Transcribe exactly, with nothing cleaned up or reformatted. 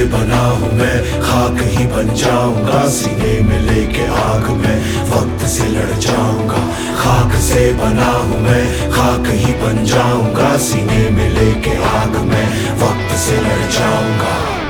बना हूँ मैं, खाक ही बन जाऊंगा। सीने में लेके आग में वक्त से लड़ जाऊंगा। खाक से बना हूँ मैं, खाक ही बन जाऊंगा। सीने में लेके आग में वक्त से लड़ जाऊंगा।